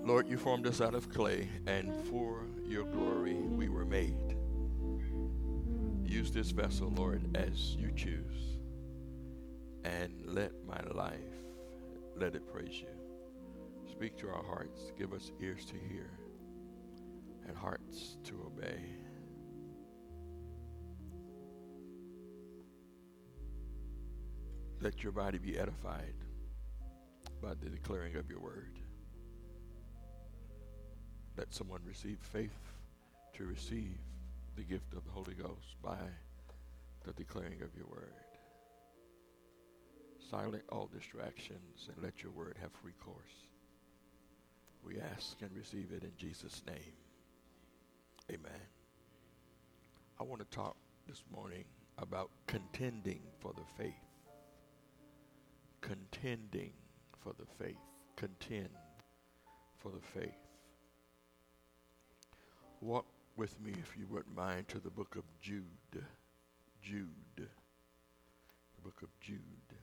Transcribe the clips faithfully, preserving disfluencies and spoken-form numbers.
Lord, you formed us out of clay, and for your glory we were made. Use this vessel, Lord, as you choose, and let my life, let it praise you. Speak to our hearts. Give us ears to hear and hearts to obey. Let your body be edified by the declaring of your word. Let someone receive faith to receive the gift of the Holy Ghost by the declaring of your word. Silent all distractions and let your word have free course. We ask and receive it in Jesus' name. Amen. I want to talk this morning about contending for the faith. Contending for the faith. Contend for the faith. Walk with me, if you wouldn't mind, to the book of Jude. Jude. The book of Jude.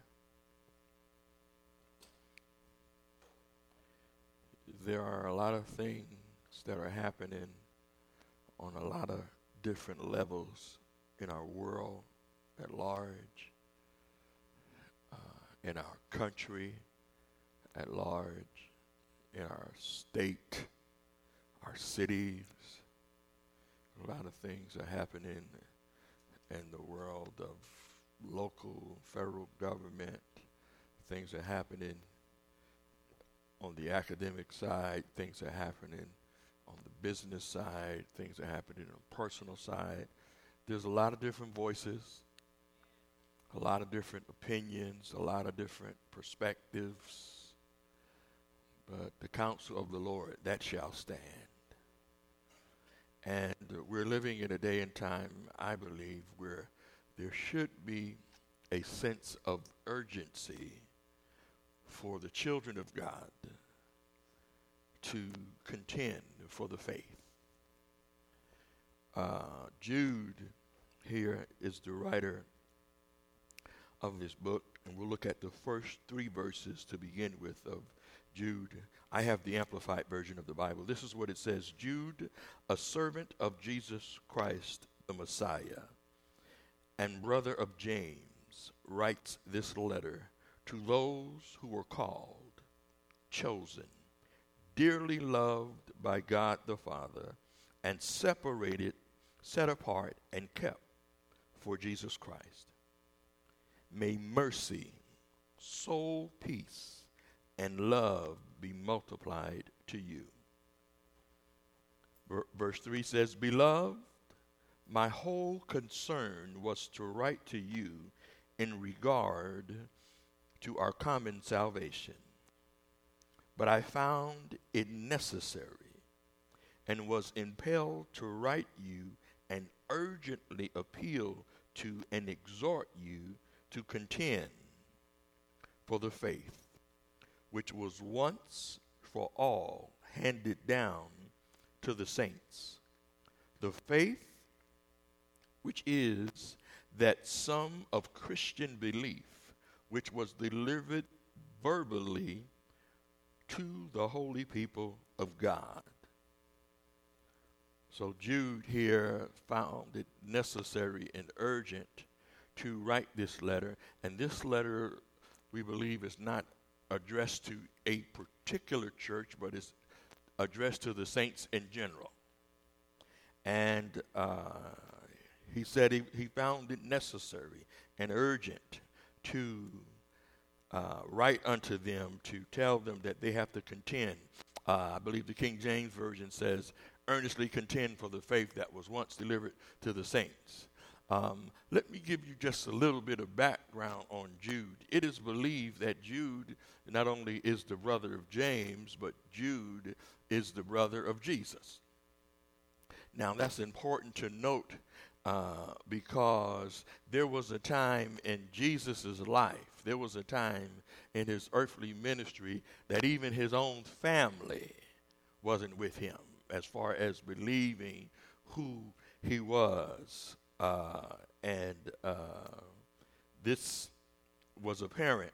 There are a lot of things that are happening on a lot of different levels in our world at large, uh, in our country at large, in our state, our cities. A lot of things are happening in the world of local, federal government. Things are happening on the academic side. Things are happening on the business side. Things are happening on the personal side. There's a lot of different voices, a lot of different opinions, a lot of different perspectives. But the counsel of the Lord, that shall stand. And uh, we're living in a day and time, I believe, where there should be a sense of urgency for the children of God to contend for the faith. Uh, Jude here is the writer of this book, and we'll look at the first three verses to begin with of Jude. I have the Amplified version of the Bible. This is what it says. Jude, a servant of Jesus Christ, the Messiah, and brother of James, writes this letter to those who were called, chosen, dearly loved by God the Father, and separated, set apart, and kept for Jesus Christ. May mercy, soul peace, and love be multiplied to you. Ver- verse three says, Beloved, my whole concern was to write to you in regard to our common salvation. But I found it necessary and was impelled to write you and urgently appeal to and exhort you to contend for the faith which was once for all handed down to the saints. The faith which is that sum of Christian belief which was delivered verbally to the holy people of God. So Jude here found it necessary and urgent to write this letter, and this letter, we believe, is not addressed to a particular church, but it's addressed to the saints in general. And uh, he said he, he found it necessary and urgent to uh, write unto them, to tell them that they have to contend. Uh, I believe the King James Version says, earnestly contend for the faith that was once delivered to the saints. Um, let me give you just a little bit of background on Jude. It is believed that Jude not only is the brother of James, but Jude is the brother of Jesus. Now, that's important to note uh, because there was a time in Jesus' life, there was a time in his earthly ministry that even his own family wasn't with him as far as believing who he was. Uh, and uh, this was apparent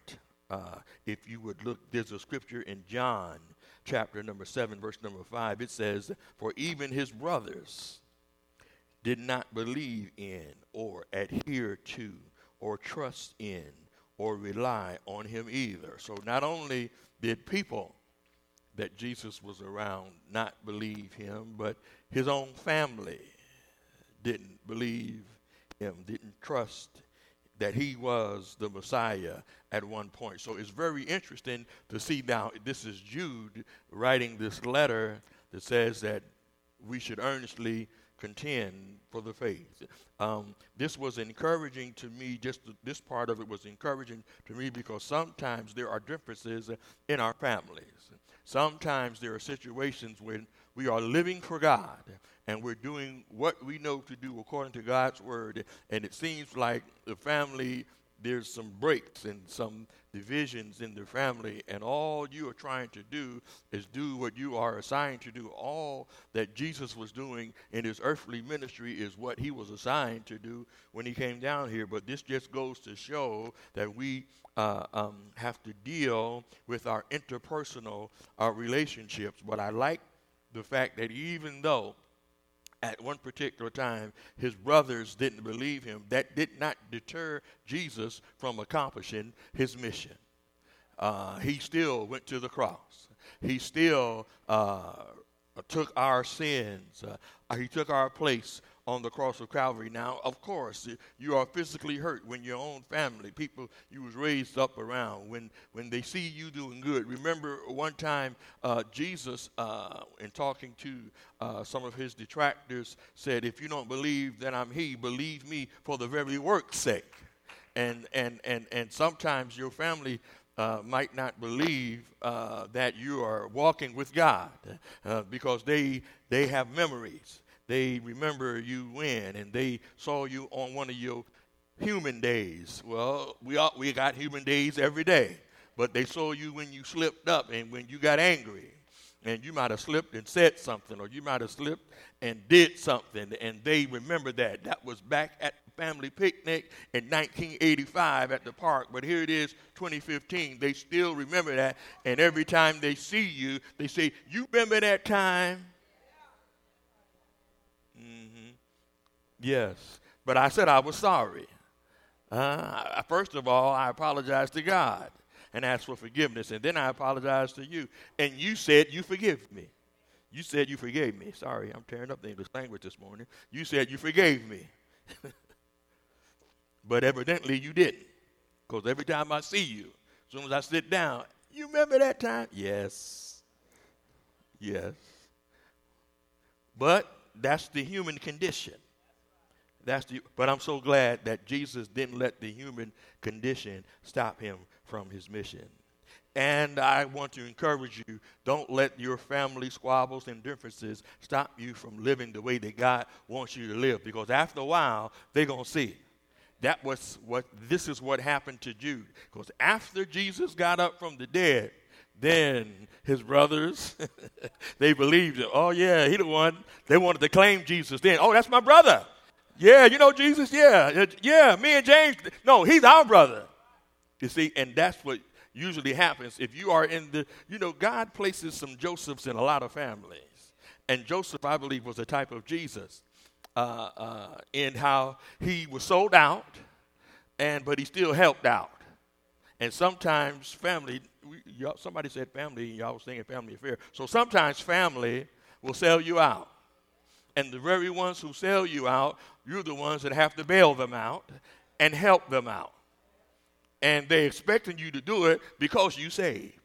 Uh, if you would look, there's a scripture in John chapter number seven, verse number five. It says, "For even his brothers did not believe in or adhere to or trust in or rely on him either." So not only did people that Jesus was around not believe him, but his own family didn't believe him, didn't trust that he was the Messiah at one point. So it's very interesting to see now, this is Jude writing this letter that says that we should earnestly contend for the faith. Um, this was encouraging to me, just this part of it was encouraging to me because sometimes there are differences in our families. Sometimes there are situations when we are living for God and we're doing what we know to do according to God's word, and it seems like the family, there's some breaks and some divisions in the family, and all you are trying to do is do what you are assigned to do. All that Jesus was doing in his earthly ministry is what he was assigned to do when he came down here. But this just goes to show that we uh, um, have to deal with our interpersonal uh, relationships. But I like the fact that even though at one particular time his brothers didn't believe him, that did not deter Jesus from accomplishing his mission. Uh, he still went to the cross. He still uh, took our sins. Uh, he took our place on the cross of Calvary. Now, of course, you are physically hurt when your own family, people you was raised up around, when when they see you doing good. Remember one time uh, Jesus, uh, in talking to uh, some of his detractors, said, "If you don't believe that I'm he, believe me for the very work's sake." And and and and sometimes your family Uh, might not believe uh, that you are walking with God uh, because they they have memories. They remember you when, and they saw you on one of your human days. Well, we all, we got human days every day, but they saw you when you slipped up and when you got angry, and you might have slipped and said something, or you might have slipped and did something, and they remember that. That was back at the family picnic in nineteen eighty-five at the park, but here it is, twenty fifteen. They still remember that, and every time they see you, they say, "You remember that time?" Mm-hmm. Yes, but I said I was sorry. Uh, first of all, I apologized to God and asked for forgiveness, and then I apologized to you, and you said you forgive me. You said you forgave me. Sorry, I'm tearing up the English language this morning. You said you forgave me. But evidently you didn't, because every time I see you, as soon as I sit down, "You remember that time?" Yes. Yes. But that's the human condition. That's the. But I'm so glad that Jesus didn't let the human condition stop him from his mission. And I want to encourage you, don't let your family squabbles and differences stop you from living the way that God wants you to live, because after a while, they're going to see it. That was what, this is what happened to Jude. Because after Jesus got up from the dead, then his brothers, they believed it. Oh, yeah, he the one. They wanted to claim Jesus then. "Oh, that's my brother. Yeah, you know Jesus? Yeah, yeah, me and James. No, he's our brother." You see, and that's what usually happens if you are in the, you know, God places some Josephs in a lot of families. And Joseph, I believe, was a type of Jesus uh, uh, in how he was sold out, and but he still helped out. And sometimes family, we, y'all, somebody said family, y'all was saying family affair. So sometimes family will sell you out. And the very ones who sell you out, you're the ones that have to bail them out and help them out. And they're expecting you to do it because you saved.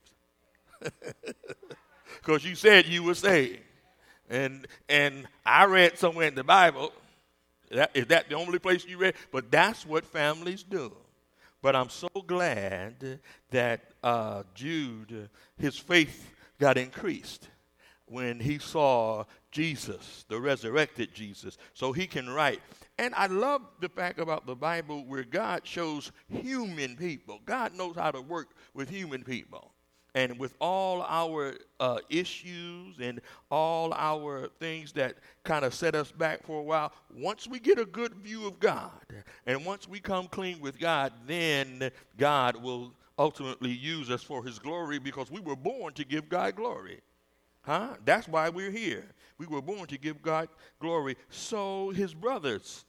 Because you said you were saved. And and I read somewhere in the Bible, that, is that the only place you read? But that's what families do. But I'm so glad that uh, Jude, his faith got increased when he saw Jesus, the resurrected Jesus, so he can write. And I love the fact about the Bible where God shows human people. God knows how to work with human people. And with all our uh, issues and all our things that kind of set us back for a while, once we get a good view of God and once we come clean with God, then God will ultimately use us for his glory, because we were born to give God glory. Huh? That's why we're here. We were born to give God glory. So his brothers,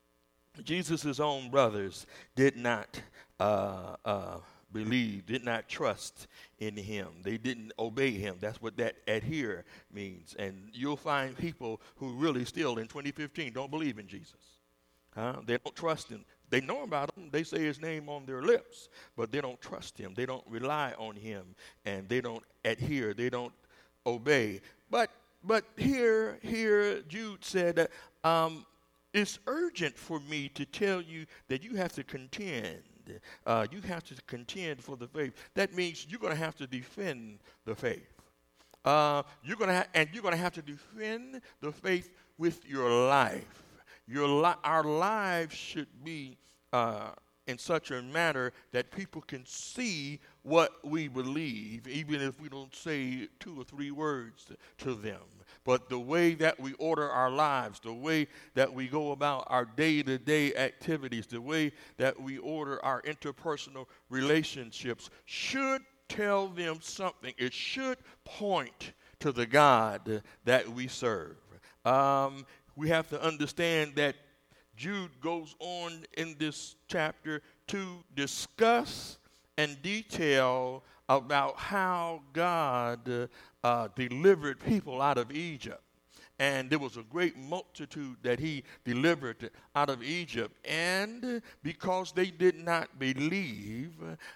Jesus' own brothers, did not uh, uh, believe, did not trust in him. They didn't obey him. That's what that adhere means. And you'll find people who really still in twenty fifteen don't believe in Jesus. Huh? They don't trust him. They know about him. They say his name on their lips, but they don't trust him. They don't rely on him, and they don't adhere. They don't obey. But but here here Jude said that um, it's urgent for me to tell you that you have to contend. Uh, you have to contend for the faith. That means you're going to have to defend the faith. Uh, you're going to ha- and you're going to have to defend the faith with your life. Your li- our lives should be uh, in such a manner that people can see what we believe, even if we don't say two or three words to them. But the way that we order our lives, the way that we go about our day-to-day activities, the way that we order our interpersonal relationships should tell them something. It should point to the God that we serve. Um, we have to understand that Jude goes on in this chapter to discuss and detail about how God uh, delivered people out of Egypt. And there was a great multitude that he delivered out of Egypt. And because they did not believe,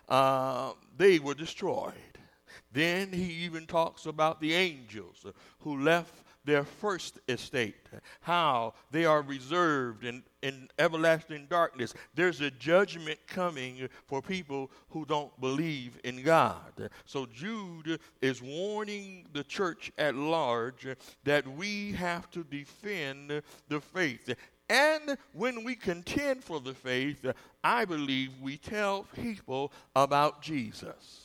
uh, they were destroyed. Then he even talks about the angels who left their first estate, how they are reserved in, in everlasting darkness. There's a judgment coming for people who don't believe in God. So Jude is warning the church at large that we have to defend the faith. And when we contend for the faith, I believe we tell people about Jesus.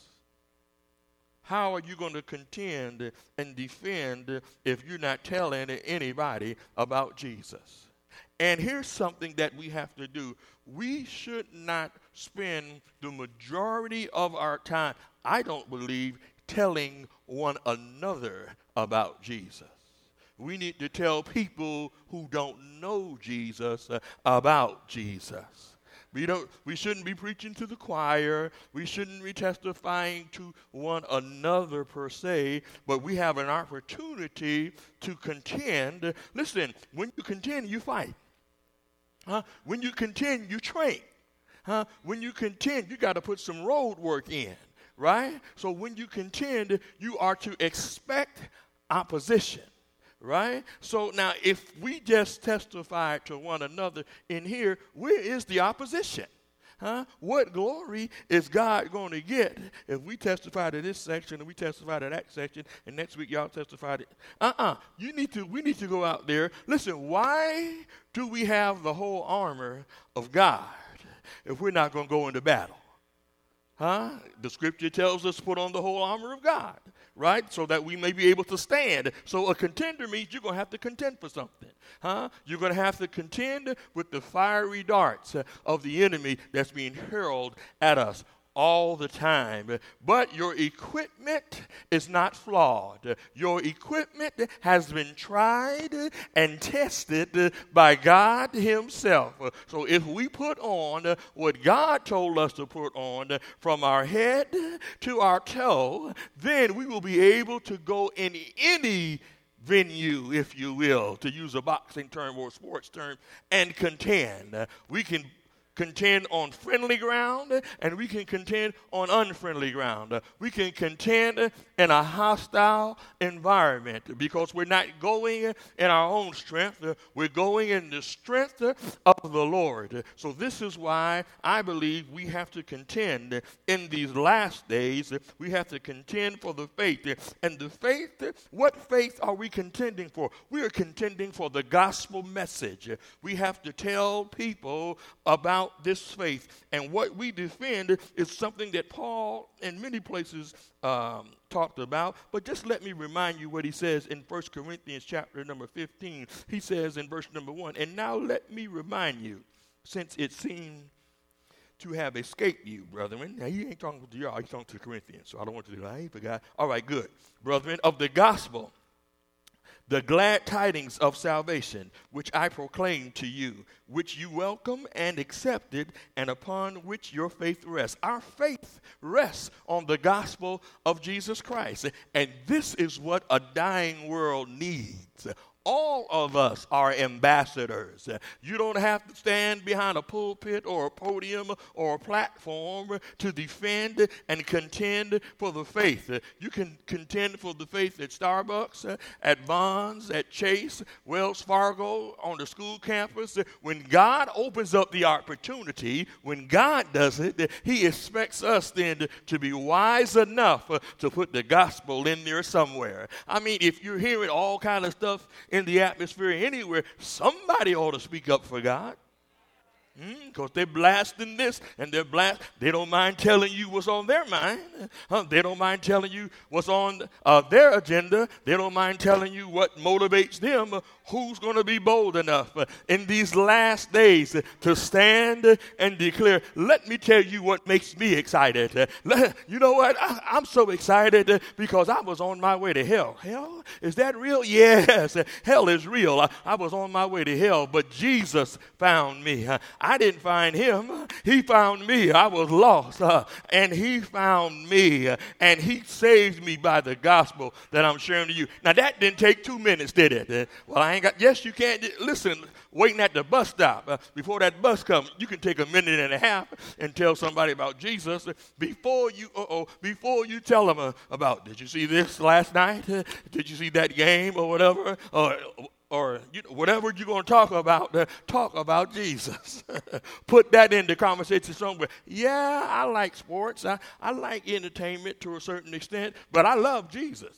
How are you going to contend and defend if you're not telling anybody about Jesus? And here's something that we have to do. We should not spend the majority of our time, I don't believe, telling one another about Jesus. We need to tell people who don't know Jesus uh, about Jesus. We don't. We shouldn't be preaching to the choir. We shouldn't be testifying to one another per se, but we have an opportunity to contend. Listen, when you contend, you fight. Huh? When you contend, you train. Huh? When you contend, you got to put some road work in, right? So when you contend, you are to expect opposition. Right? So now if we just testify to one another in here, where is the opposition? Huh? What glory is God going to get if we testify to this section and we testify to that section and next week y'all testify to uh-uh. You need to we need to go out there. Listen, why do we have the whole armor of God if we're not going to go into battle? Huh? The scripture tells us to put on the whole armor of God, right? So that we may be able to stand. So a contender means you're going to have to contend for something. Huh? You're going to have to contend with the fiery darts of the enemy that's being hurled at us all the time. But your equipment is not flawed. Your equipment has been tried and tested by God himself. So if we put on what God told us to put on from our head to our toe, then we will be able to go in any venue, if you will, to use a boxing term or a sports term, and contend. We can contend on friendly ground, and we can contend on unfriendly ground. We can contend in a hostile environment because we're not going in our own strength. We're going in the strength of the Lord. So this is why I believe we have to contend in these last days. We have to contend for the faith. And the faith, what faith are we contending for? We are contending for the gospel message. We have to tell people about this faith, and what we defend is something that Paul in many places um, talked about, but just let me remind you what he says in First Corinthians chapter number fifteen. He says in verse number one, and now let me remind you, since it seemed to have escaped you, brethren. Now, he ain't talking to y'all. He's talking to the Corinthians, so I don't want you to do that. I ain't forgot. All right, good. Brethren, of the gospel, the glad tidings of salvation, which I proclaim to you, which you welcome and accepted, and upon which your faith rests. Our faith rests on the gospel of Jesus Christ. And this is what a dying world needs. All of us are ambassadors. You don't have to stand behind a pulpit or a podium or a platform to defend and contend for the faith. You can contend for the faith at Starbucks, at Bonds, at Chase, Wells Fargo, on the school campus. When God opens up the opportunity, when God does it, he expects us then to be wise enough to put the gospel in there somewhere. I mean, if you're hearing all kind of stuff in the atmosphere anywhere, somebody ought to speak up for God. Because mm, they're blasting this and they're blast. They don't mind telling you what's on their mind. Huh? They don't mind telling you what's on uh, their agenda. They don't mind telling you what motivates them. Uh, who's going to be bold enough uh, in these last days uh, to stand and declare? Let me tell you what makes me excited. Uh, let, you know what? I, I'm so excited uh, because I was on my way to hell. Hell? Is that real? Yes. Uh, hell is real. I, I was on my way to hell, but Jesus found me. Uh, I didn't find him. He found me. I was lost. Uh, and he found me. Uh, and he saved me by the gospel that I'm sharing to you. Now, that didn't take two minutes, did it? Uh, well, I ain't got, yes, you can't. Listen, waiting at the bus stop. Uh, before that bus comes, you can take a minute and a half and tell somebody about Jesus before you, uh-oh, before you tell them uh, about, did you see this last night? Uh, did you see that game or whatever? Or Or you know, whatever you're going to talk about, uh, talk about Jesus. Put that in the conversation somewhere. Yeah, I like sports. I, I like entertainment to a certain extent, but I love Jesus.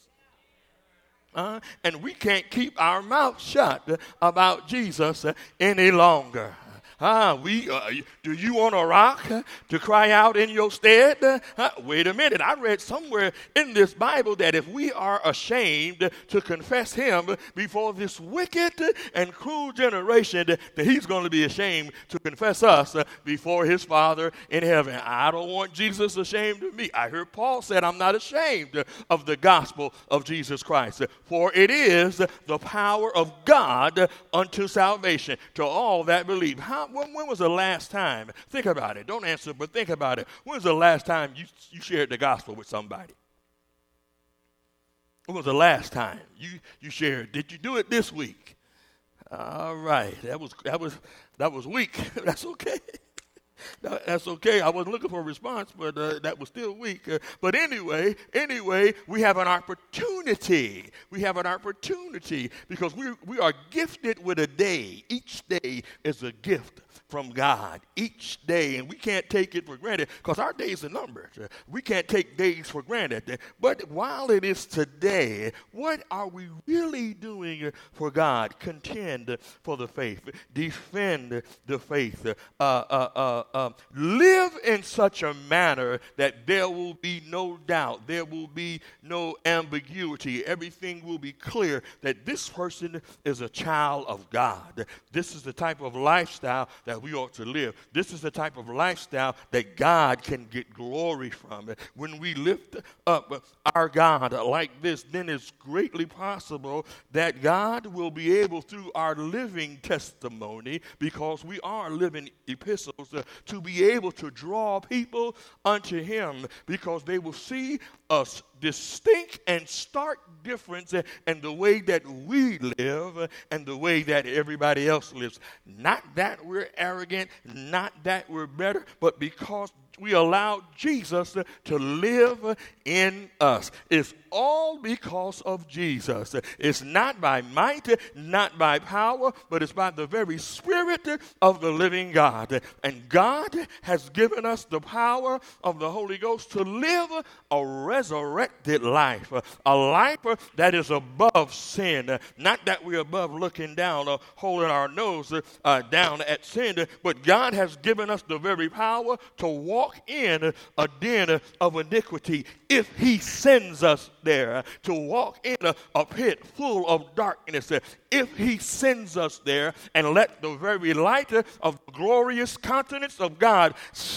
Uh, and we can't keep our mouth shut about Jesus uh, any longer. Ah, we, uh, do you want a rock uh, to cry out in your stead? Uh, wait a minute. I read somewhere in this Bible that if we are ashamed to confess him before this wicked and cruel generation, that he's going to be ashamed to confess us uh, before his Father in heaven. I don't want Jesus ashamed of me. I heard Paul said, I'm not ashamed of the gospel of Jesus Christ, for it is the power of God unto salvation to all that believe. How When, when was the last time? Think about it. Don't answer, but think about it. When was the last time you, you shared the gospel with somebody? When was the last time you, you shared? Did you do it this week? All right. That was that was that was weak. That's okay. That's okay. I wasn't looking for a response, but uh, that was still weak. Uh, but anyway, anyway, we have an opportunity. We have an opportunity because we we are gifted with a day. Each day is a gift from God. Each day, and we can't take it for granted because our days are numbered. Uh, we can't take days for granted. But while it is today, what are we really doing for God? Contend for the faith. Defend the faith. Uh, uh, uh, Um, live in such a manner that there will be no doubt, there will be no ambiguity. Everything will be clear that this person is a child of God. This is the type of lifestyle that we ought to live. This is the type of lifestyle that God can get glory from. When we lift up our God like this, then it's greatly possible that God will be able, through our living testimony, because we are living epistles, uh, to be able to draw people unto him, because they will see a distinct and stark difference in the way that we live and the way that everybody else lives. Not that we're arrogant, not that we're better, but because we allow Jesus to live in us. It's all because of Jesus. It's not by might, not by power, but it's by the very Spirit of the living God. And God has given us the power of the Holy Ghost to live a resurrected life, a life that is above sin. Not that we're above looking down or holding our nose uh, down at sin, but God has given us the very power to walk in a den of iniquity if he sends us there, to walk in a, a pit full of darkness if he sends us there and let the very light of the glorious countenance of God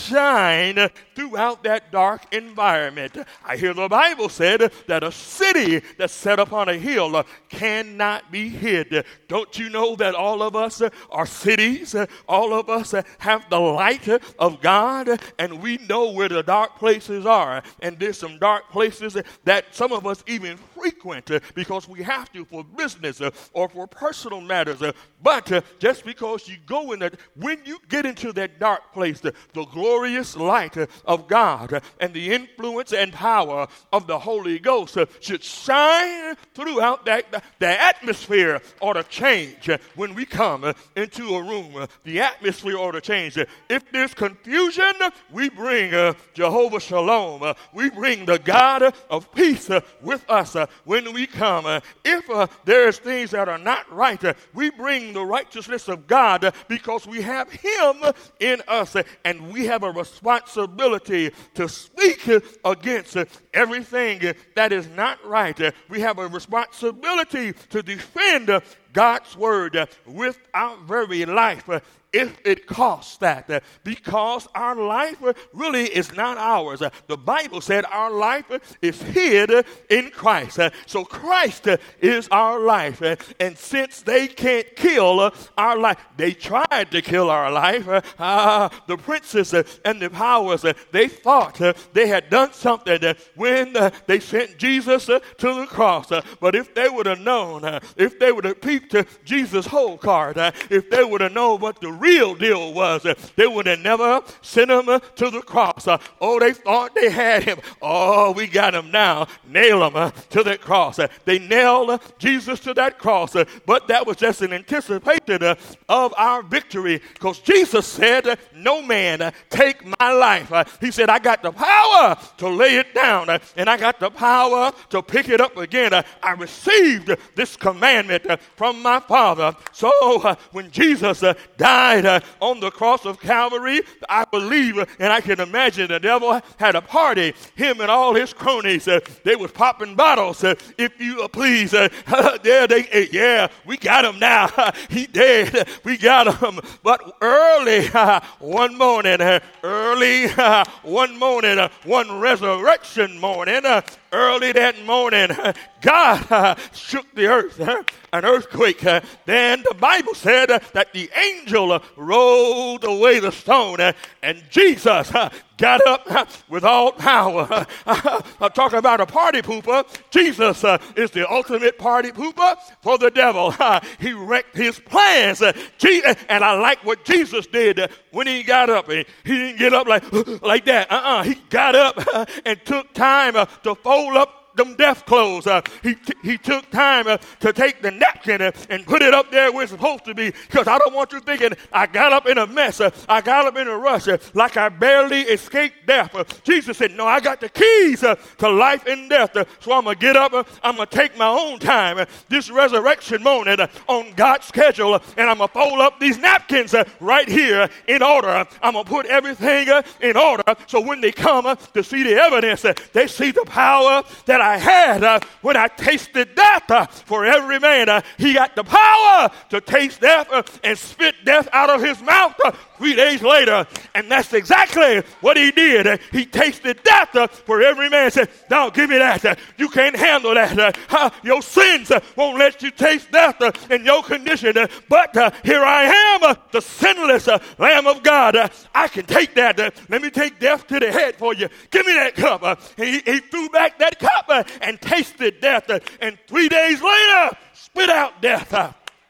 shine throughout that dark environment. I hear the Bible said that a city that's set upon a hill cannot be hid. Don't you know that all of us are cities? All of us have the light of God, and we know where the dark places are. And there's some dark places that some of us even frequent because we have to for business or for personal matters. But just because you go in that, when you get into that dark place, the, the glorious light of God and the influence and power of the Holy Ghost should shine throughout that. The atmosphere ought to change when we come into a room. The atmosphere ought to change. If there's confusion, we bring uh, Jehovah Shalom. Uh, we bring the God of peace uh, with us uh, when we come. Uh, if uh, there's things that are not right, uh, we bring the righteousness of God uh, because we have him in us, uh, and we have a responsibility to speak uh, against uh, everything uh, that is not right. Uh, we have a responsibility to defend uh, God's word uh, with our very life. Uh, if it costs that, uh, because our life uh, really is not ours. Uh, the Bible said our life uh, is hid uh, in Christ. Uh, so Christ uh, is our life. Uh, and since they can't kill uh, our life, they tried to kill our life. Uh, uh, the princes uh, and the powers, uh, they thought uh, they had done something uh, when uh, they sent Jesus uh, to the cross. Uh, but if they would have known, uh, if they would have peeped uh, Jesus' whole card, uh, if they would have known what the real deal was, uh, they would have never sent him uh, to the cross. Uh, oh, they thought they had him. Oh, we got him now. Nail him uh, to that cross. Uh, they nailed uh, Jesus to that cross, uh, but that was just an anticipation uh, of our victory, because Jesus said, uh, no man uh, take my life. Uh, he said, I got the power to lay it down, uh, and I got the power to pick it up again. Uh, I received uh, this commandment uh, from my Father. So uh, when Jesus uh, died uh, on the cross of Calvary, I believe, uh, and I can imagine the devil had a party. Him and all his cronies, uh, they was popping bottles. Uh, if you uh, please, uh, there they, uh, yeah, we got him now. He dead. We got him. But early uh, one morning, uh, early uh, one morning, uh, one resurrection morning, uh, early that morning, uh, God uh, shook the earth, uh, an earthquake. Uh, then the Bible said uh, that the angel uh, rolled away the stone, uh, and Jesus uh, got up uh, with all power. Uh, I'm talking about a party pooper. Jesus uh, is the ultimate party pooper for the devil. Uh, he wrecked his plans. Uh, Jesus, and I like what Jesus did uh, when he got up. He, he didn't get up like, like that. Uh-uh. He got up uh, and took time uh, to fold up them death clothes. Uh, he, t- he took time uh, to take the napkin uh, and put it up there where it's supposed to be, because I don't want you thinking I got up in a mess. Uh, I got up in a rush uh, like I barely escaped death. Uh, Jesus said, no, I got the keys uh, to life and death. Uh, so I'm going to get up. Uh, I'm going to take my own time uh, this resurrection morning uh, on God's schedule, uh, and I'm going to fold up these napkins uh, right here in order. Uh, I'm going to put everything uh, in order, so when they come uh, to see the evidence, uh, they see the power that I had uh, when I tasted death. Uh, for every man, uh, he got the power to taste death uh, and spit death out of his mouth uh, three days later. And that's exactly what he did. Uh, he tasted death uh, for every man. Said, no, give me that. Uh, you can't handle that. Uh, uh, your sins uh, won't let you taste death uh, in your condition. Uh, but uh, here I am, uh, the sinless uh, Lamb of God. Uh, I can take that. Uh, let me take death to the head for you. Give me that cup. Uh, he, he threw back that cup uh, and tasted death. Uh, and three days later, spit out death. Uh,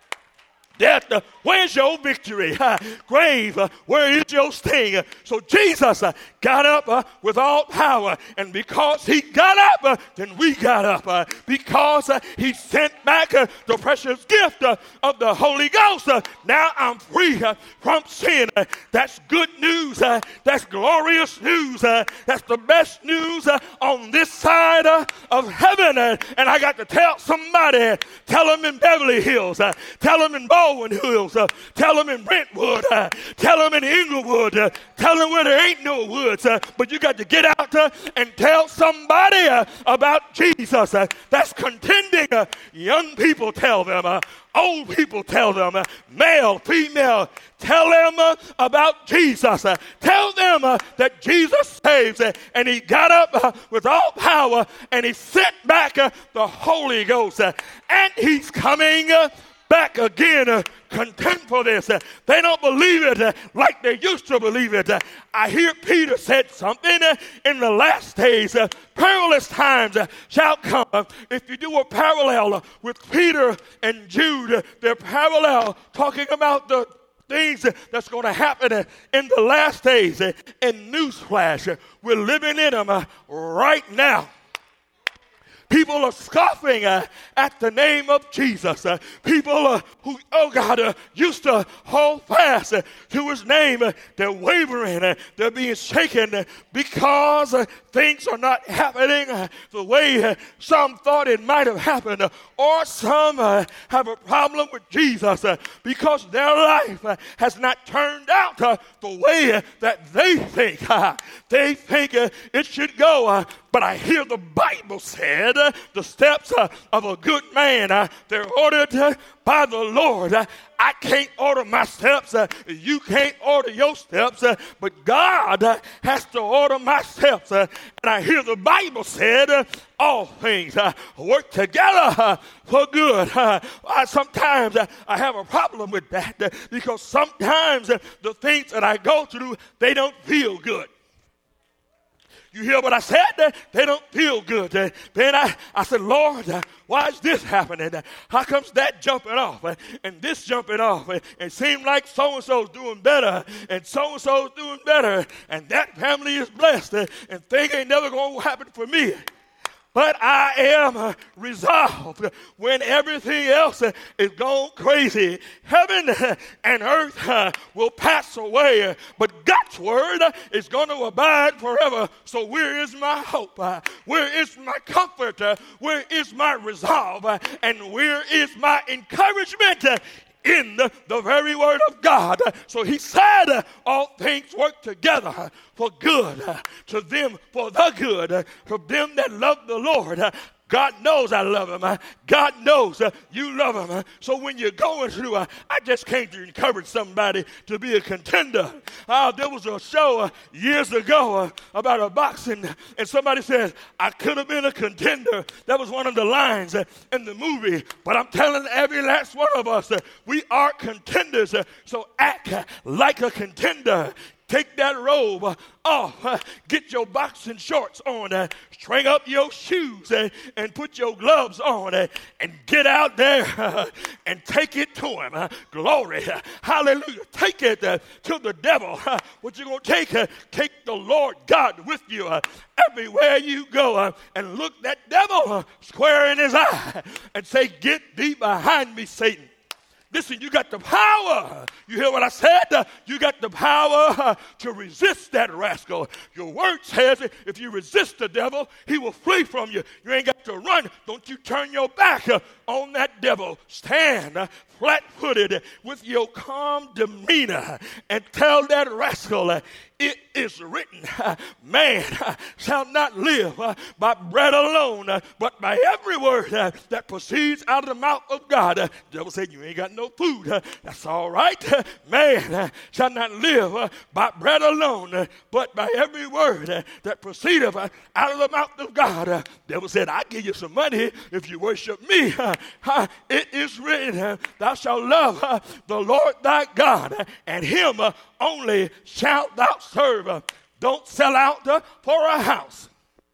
Death, uh, where's your victory? Uh, grave, uh, where is your sting? Uh, so Jesus uh, got up uh, with all power. And because he got up, uh, then we got up. Uh, because uh, he sent back uh, the precious gift uh, of the Holy Ghost. Uh, now I'm free uh, from sin. Uh, that's good news. Uh, that's glorious news. Uh, that's the best news uh, on this side uh, of heaven. Uh, and I got to tell somebody, tell them in Beverly Hills, uh, tell them in Baldwin Hills, uh, tell them in Brentwood, uh, tell them in Inglewood, uh, tell them where there ain't no woods, uh, but you got to get out uh, and tell somebody uh, about Jesus, uh, that's contending. Uh, young people tell them, uh, old people tell them, uh, male, female, tell them uh, about Jesus. Uh, tell them uh, that Jesus saves. Uh, and he got up uh, with all power and he sent back uh, the Holy Ghost. Uh, and he's coming uh, back again. Uh, content for this. Uh, they don't believe it uh, like they used to believe it. Uh, I hear Peter said something uh, in the last days. Uh, perilous times uh, shall come. Uh, if you do a parallel uh, with Peter and Jude, uh, they're parallel talking about the things uh, that's going to happen uh, in the last days. Uh, and newsflash, uh, we're living in them uh, right now. People are scoffing uh, at the name of Jesus. Uh, people uh, who, oh God, uh, used to hold fast uh, to his name, uh, they're wavering. Uh, they're being shaken uh, because uh, things are not happening uh, the way uh, some thought it might have happened. Uh, or some uh, have a problem with Jesus uh, because their life uh, has not turned out uh, the way uh, that they think. Uh, they think uh, it should go. Uh, But I hear the Bible said uh, the steps uh, of a good man, uh, they're ordered uh, by the Lord. Uh, I can't order my steps. Uh, you can't order your steps. Uh, but God uh, has to order my steps. Uh, and I hear the Bible said uh, all things uh, work together uh, for good. Uh, I, sometimes uh, I have a problem with that uh, because sometimes uh, the things that I go through, they don't feel good. You hear what I said? They don't feel good. Then I, I said, Lord, why is this happening? How comes that jumping off and this jumping off? It seems like so-and-so's doing better and so-and-so's doing better and that family is blessed and things ain't never going to happen for me. But I am uh, resolved when everything else uh, is going crazy. Heaven uh, and earth uh, will pass away, uh, but God's word uh, is going to abide forever. So where is my hope? Uh, where is my comfort? Uh, where is my resolve? Uh, and where is my encouragement? Uh, in the, the very word of God. So he said, uh, all things work together uh, for good, uh, to them for the good, uh, to them that love the Lord. Uh, God knows I love him. Uh, God knows uh, you love him. Uh, so when you're going through, uh, I just came to encourage somebody to be a contender. Uh, there was a show uh, years ago uh, about a boxing, and somebody said, I could have been a contender. That was one of the lines uh, in the movie. But I'm telling every last one of us, uh, we are contenders. Uh, so act uh, like a contender. Take that robe uh, off, uh, get your boxing shorts on, uh, string up your shoes uh, and put your gloves on uh, and get out there uh, and take it to him. Uh, glory. Uh, hallelujah. Take it uh, to the devil. Uh, what you going to take? Uh, take the Lord God with you uh, everywhere you go uh, and look that devil uh, square in his eye and say, get thee behind me, Satan. Listen, you got the power. You hear what I said? Uh, you got the power uh, to resist that rascal. Your word says if you resist the devil, he will flee from you. You ain't got to run. Don't you turn your back uh, on that devil. Stand uh, flat-footed with your calm demeanor and tell that rascal, uh, it is written, uh, man uh, shall not live uh, by bread alone, uh, but by every word uh, that proceeds out of the mouth of God. Uh, the devil said, you ain't got no food. Uh, that's all right. Uh, man uh, shall not live uh, by bread alone, uh, but by every word uh, that proceedeth uh, out of the mouth of God. Uh, the devil said, I'll give you some money if you worship me. Uh, uh, it is written, uh, thou shalt love uh, the Lord thy God, uh, and him uh, only shalt thou serve. Uh, don't sell out uh, for a house.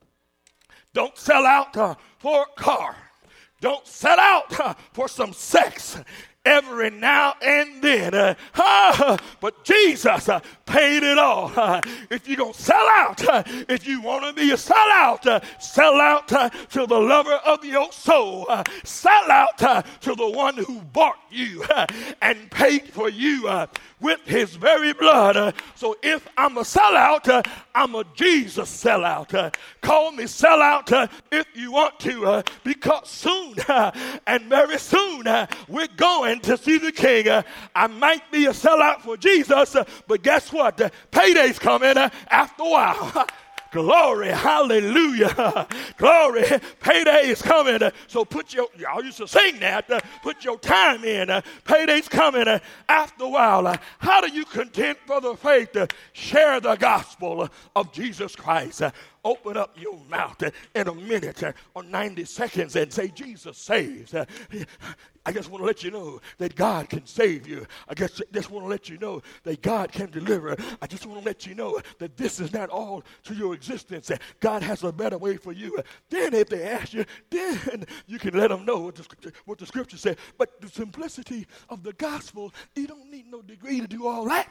Don't sell out uh, for a car. Don't sell out uh, for some sex every now and then. Uh, uh, but Jesus uh, paid it all. Uh, if you're going to sell out, uh, if you want to be a sellout, uh, sell out uh, to the lover of your soul. Uh, sell out uh, to the one who bought you uh, and paid for you uh, with his very blood. Uh, so if I'm a sellout, uh, I'm a Jesus sellout. Uh, call me sellout uh, if you want to, uh, because soon uh, and very soon uh, we're going to see the King. Uh, I might be a sellout for Jesus, uh, but guess what? Uh, payday's coming uh, after a while. Glory, hallelujah. Glory, payday is coming. So put your, y'all used to sing that, put your time in. Payday's coming after a while. How do you contend for the faith? Share the gospel of Jesus Christ. Open up your mouth in a minute or ninety seconds and say, Jesus saves. I just want to let you know that God can save you. I just, just want to let you know that God can deliver. I just want to let you know that this is not all to your existence. God has a better way for you. Then if they ask you, then you can let them know what the, what the scripture says. But the simplicity of the gospel, you don't need no degree to do all that.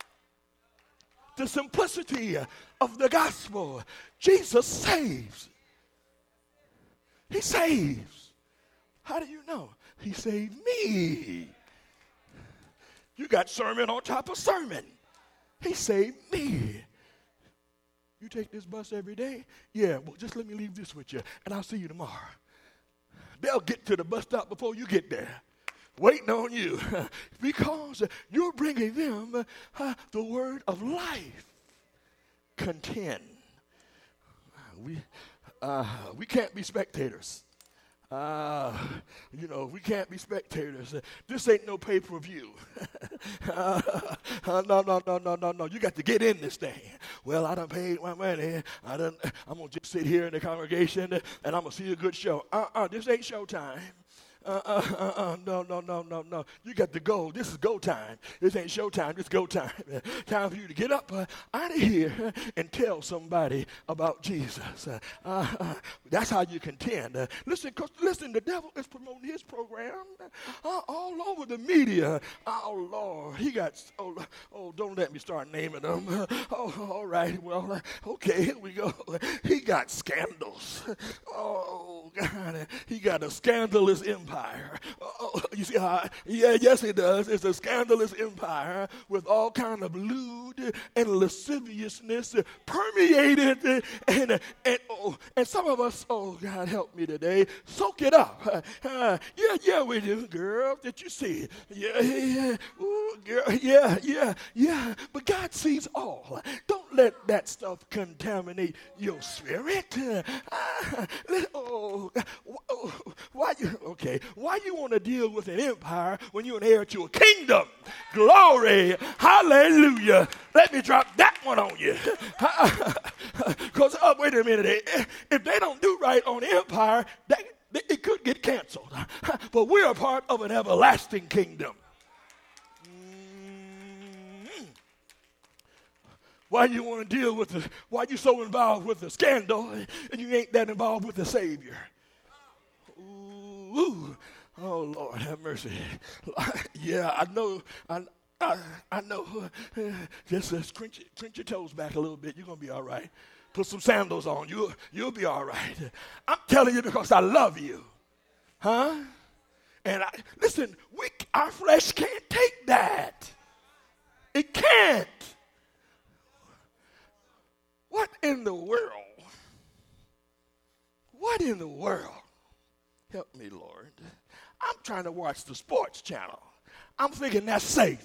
The simplicity of the gospel. Jesus saves. He saves. How do you know? He saved me. You got sermon on top of sermon. He saved me. You take this bus every day? Yeah, well, just let me leave this with you, and I'll see you tomorrow. They'll get to the bus stop before you get there, waiting on you, because you're bringing them uh, the word of life. Contend. We, uh, we can't be spectators. Uh, you know, we can't be spectators. Uh, this ain't no pay-per-view. uh, uh, no, no, no, no, no, no. You got to get in this thing. Well, I done paid my money. I done, I'm going to just sit here in the congregation and I'm going to see a good show. Uh-uh, this ain't showtime. Uh, uh, uh, uh, no, no, no, no, no. You got to go. This is go time. This ain't show time. This is go time. Time for you to get up uh, out of here and tell somebody about Jesus. Uh, uh, uh, that's how you contend. Uh, listen, cause, listen, the devil is promoting his program uh, all over the media. Oh, Lord. He got, oh, oh don't let me start naming them. Uh, oh, all right. Well, uh, okay, here we go. He got scandals. Oh, God. He got a scandalous empire. Oh, you see how, yeah, yes it does. It's a scandalous empire with all kind of lewd and lasciviousness permeated, and, and, oh, and some of us, oh, God help me today, soak it up. Uh, uh, yeah, yeah, we do, girl. Did you see it? Yeah, yeah, ooh, girl, yeah, yeah, yeah. But God sees all. Don't let that stuff contaminate your spirit. Uh, uh, oh, oh, why you, okay. Why you want to deal with an empire when you're an heir to a kingdom? Glory. Hallelujah. Let me drop that one on you. Because, oh, wait a minute. If they don't do right on the empire, they, they, it could get canceled. But we're a part of an everlasting kingdom. Mm-hmm. Why you want to deal with the, why you so involved with the scandal and you ain't that involved with the Savior? Ooh. Oh, Lord, have mercy. Yeah, I know. I, I, I know. Just uh, crunch, crunch your toes back a little bit. You're going to be all right. Put some sandals on. You, you'll be all right. I'm telling you because I love you. Huh? And I, listen, we, our flesh can't take that. It can't. What in the world? What in the world? Help me, Lord. I'm trying to watch the sports channel. I'm thinking that's safe.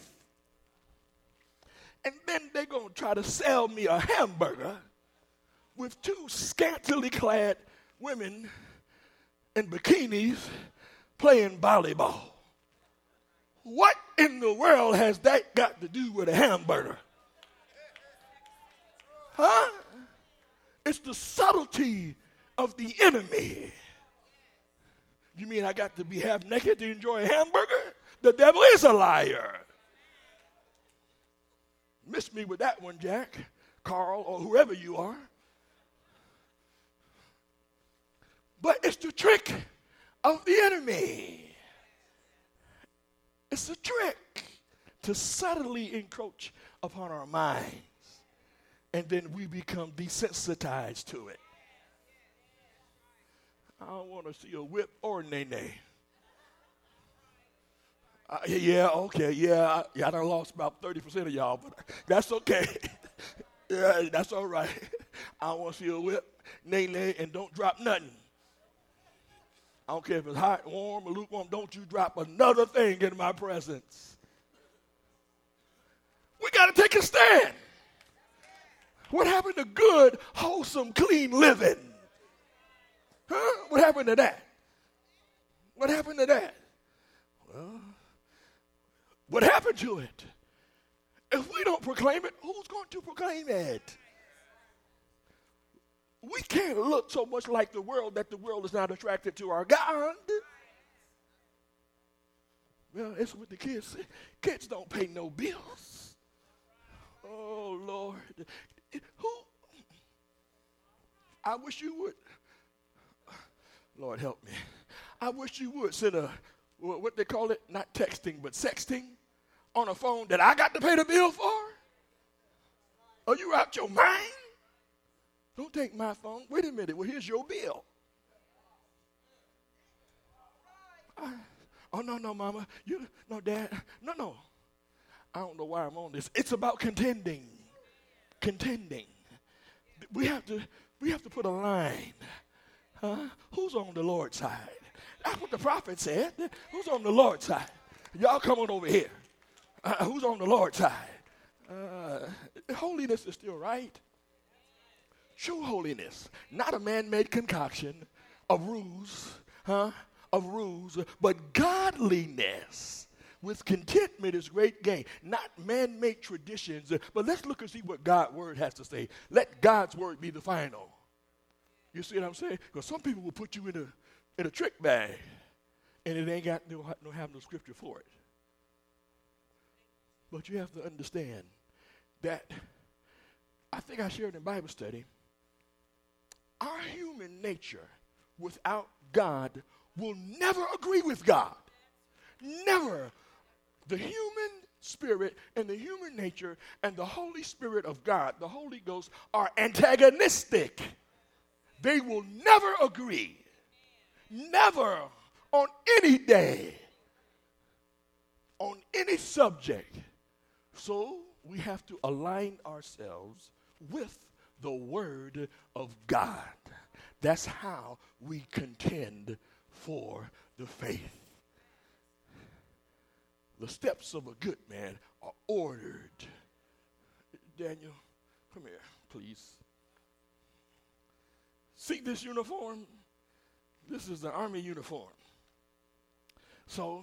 And then they're going to try to sell me a hamburger with two scantily clad women in bikinis playing volleyball. What in the world has that got to do with a hamburger? Huh? It's the subtlety of the enemy. You mean I got to be half naked to enjoy a hamburger? The devil is a liar. Miss me with that one, Jack, Carl, or whoever you are. But it's the trick of the enemy. It's a trick to subtly encroach upon our minds, and then we become desensitized to it. I don't want to see a whip or nay-nay. Uh, yeah, okay, yeah, I, yeah, I done lost about thirty percent of y'all, but that's okay. Yeah, that's all right. I don't want to see a whip, nay-nay, and don't drop nothing. I don't care if it's hot, warm, or lukewarm. Don't you drop another thing in my presence. We got to take a stand. What happened to good, wholesome, clean living? Huh? What happened to that? What happened to that? Well, what happened to it? If we don't proclaim it, who's going to proclaim it? We can't look so much like the world that the world is not attracted to our God. Well, it's what the kids say. Kids don't pay no bills. Oh, Lord. Who? I wish you would. Lord, help me. I wish you would send a, what they call it, not texting, but sexting on a phone that I got to pay the bill for. Are you out your mind? Don't take my phone. Wait a minute. Well, here's your bill. I, oh, no, no, Mama. You, no, Dad. No, no. I don't know why I'm on this. It's about contending. Contending. We have to, we have to put a line. Huh? Who's on the Lord's side? That's what the prophet said. Who's on the Lord's side? Y'all come on over here. Uh, who's on the Lord's side? Uh, holiness is still right. True holiness, not a man-made concoction, a ruse, huh? Of ruse, but godliness with contentment is great gain. Not man-made traditions, but let's look and see what God's word has to say. Let God's word be the final. You see what I'm saying? Because some people will put you in a in a trick bag, and it ain't got no, no have no scripture for it. But you have to understand that I think I shared in Bible study. Our human nature without God will never agree with God. Never. The human spirit and the human nature and the Holy Spirit of God, the Holy Ghost, are antagonistic. They will never agree. Never on any day, on any subject. So we have to align ourselves with the word of God. That's how we contend for the faith. The steps of a good man are ordered. Daniel, come here, please. See this uniform? This is the army uniform. So,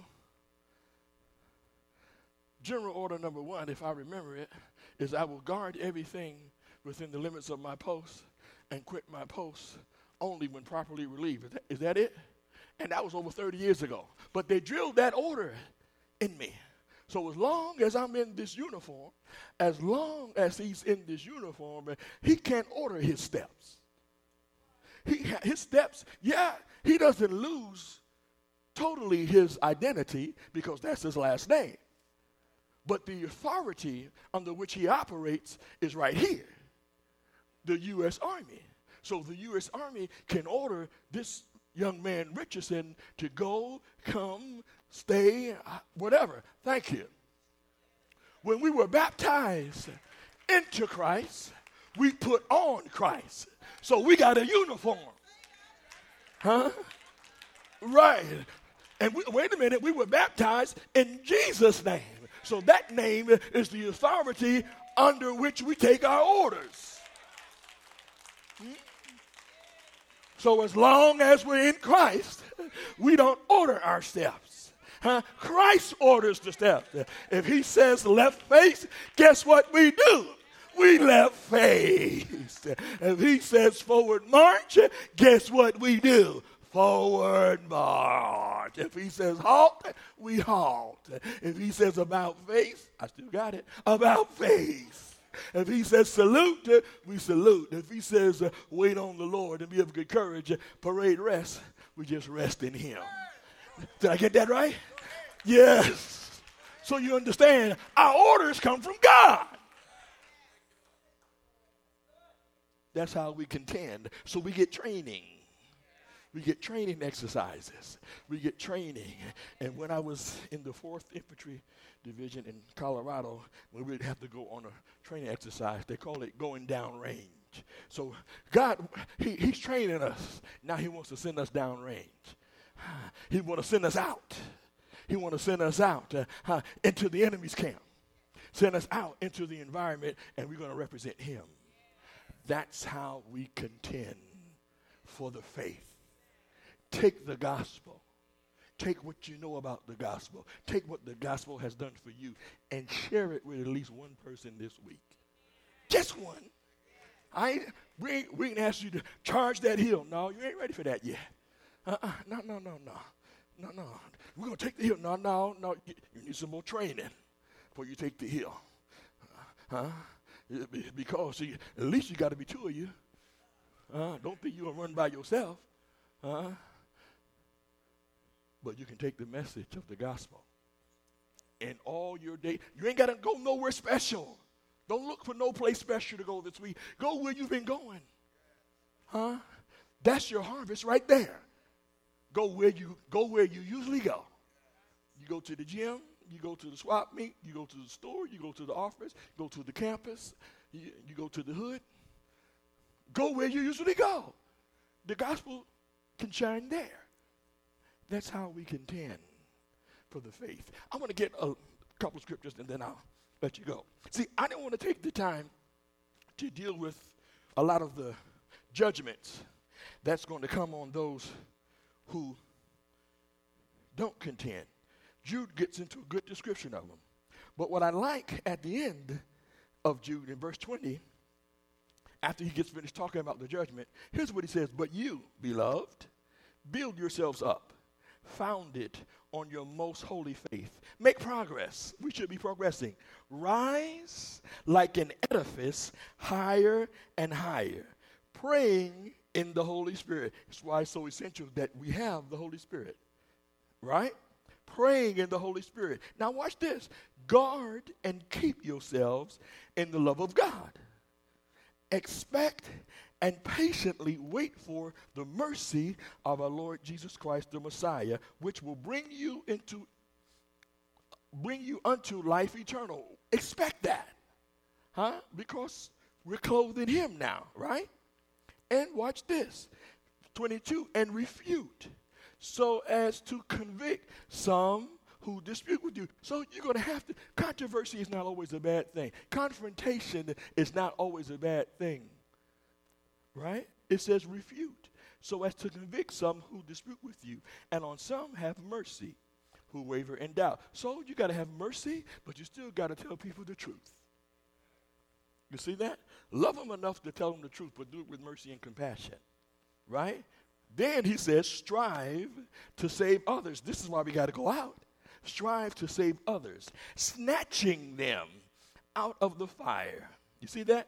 general order number one, if I remember it, is I will guard everything within the limits of my post and quit my post only when properly relieved. Is that, is that it? And that was over thirty years ago. But they drilled that order in me. So as long as I'm in this uniform, as long as he's in this uniform, he can't order his steps. He, his steps, yeah, he doesn't lose totally his identity because that's his last name. But the authority under which he operates is right here, the U S Army. So the U S Army can order this young man Richardson to go, come, stay, whatever. Thank you. When we were baptized into Christ, we put on Christ. So we got a uniform. Huh? Right. And we, wait a minute, we were baptized in Jesus' name. So that name is the authority under which we take our orders. Hmm? So as long as we're in Christ, we don't order our steps. Huh? Christ orders the steps. If he says left face, guess what we do? We left face. If he says forward march, guess what we do? Forward march. If he says halt, we halt. If he says about face, I still got it, about face. If he says salute, we salute. If he says uh, wait on the Lord and be of good courage, parade rest, we just rest in him. Did I get that right? Yes. So you understand, our orders come from God. That's how we contend. So we get training. We get training exercises. We get training. And when I was in the fourth Infantry Division in Colorado, we would have to go on a training exercise. They call it going down range. So God, he, he's training us. Now he wants to send us down range. He wants to send us out. He wants to send us out uh, uh, into the enemy's camp. Send us out into the environment, and we're going to represent him. That's how we contend for the faith. Take the gospel. Take what you know about the gospel. Take what the gospel has done for you and share it with at least one person this week. Just one. I ain't, we, ain't, we ain't ask you to charge that hill. No, you ain't ready for that yet. Uh-uh. No, no, no, no. No, no. We're going to take the hill. No, no, no. You, you need some more training before you take the hill. Uh, huh? Because see, at least you got to be two of you. Uh, don't think you're going to run by yourself. Uh, but you can take the message of the gospel. And all your day, you ain't got to go nowhere special. Don't look for no place special to go this week. Go where you've been going. Huh? That's your harvest right there. Go where you go where you usually go. You go to the gym, you go to the swap meet, you go to the store, you go to the office, you go to the campus, you, you go to the hood. Go where you usually go. The gospel can shine there. That's how we contend for the faith. I want to get a couple scriptures and then I'll let you go. See, I didn't want to take the time to deal with a lot of the judgments that's going to come on those who don't contend. Jude gets into a good description of them. But what I like at the end of Jude in verse twenty, after he gets finished talking about the judgment, here's what he says. But you, beloved, build yourselves up, founded on your most holy faith. Make progress. We should be progressing. Rise like an edifice higher and higher, praying in the Holy Spirit. That's why it's so essential that we have the Holy Spirit, right? Praying in the Holy Spirit. Now watch this. Guard and keep yourselves in the love of God. Expect and patiently wait for the mercy of our Lord Jesus Christ, the Messiah, which will bring you into, bring you unto life eternal. Expect that, huh? Because we're clothed in Him now, right? And watch this, twenty-two, and refute, so as to convict some who dispute with you. So you're going to have to, controversy is not always a bad thing. Confrontation is not always a bad thing, right? It says refute, so as to convict some who dispute with you, and on some have mercy, who waver in doubt. So you got to have mercy, but you still got to tell people the truth. You see that? Love them enough to tell them the truth, but do it with mercy and compassion, right? Then he says, strive to save others. This is why we got to go out. Strive to save others, snatching them out of the fire. You see that?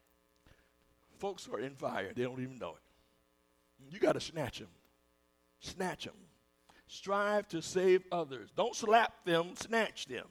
Folks are in fire. They don't even know it. You got to snatch them. Snatch them. Strive to save others. Don't slap them, snatch them.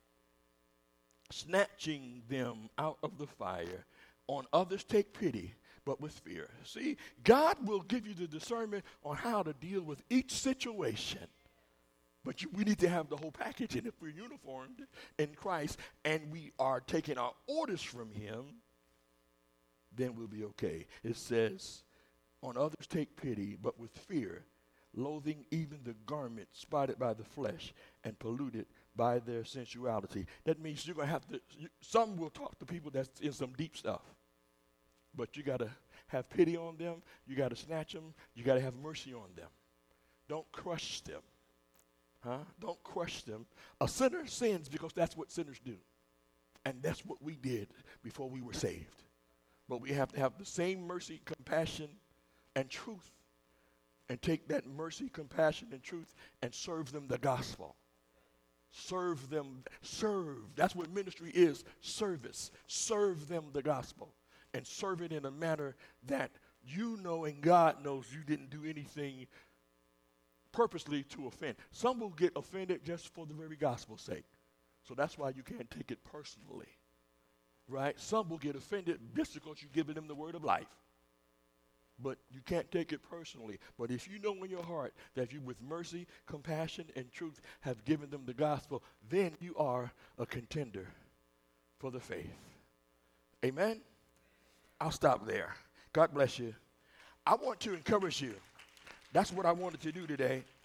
Snatching them out of the fire. On others take pity, but with fear. See, God will give you the discernment on how to deal with each situation. But you, we need to have the whole package. And if we're uniformed in Christ and we are taking our orders from Him, then we'll be okay. It says, on others take pity, but with fear, loathing even the garment spotted by the flesh and polluted by their sensuality. That means you're going to have to, you, some will talk to people that's in some deep stuff. But you got to have pity on them. You got to snatch them. You got to have mercy on them. Don't crush them. Huh? Don't crush them. A sinner sins because that's what sinners do. And that's what we did before we were saved. But we have to have the same mercy, compassion, and truth. And take that mercy, compassion, and truth and serve them the gospel. Serve them, serve. That's what ministry is, service. Serve them the gospel. And serve it in a manner that you know and God knows you didn't do anything purposely to offend. Some will get offended just for the very gospel's sake. So that's why you can't take it personally, right? Some will get offended just because you're giving them the word of life. But you can't take it personally. But if you know in your heart that you, with mercy, compassion, and truth, have given them the gospel, then you are a contender for the faith. Amen? I'll stop there. God bless you. I want to encourage you. That's what I wanted to do today.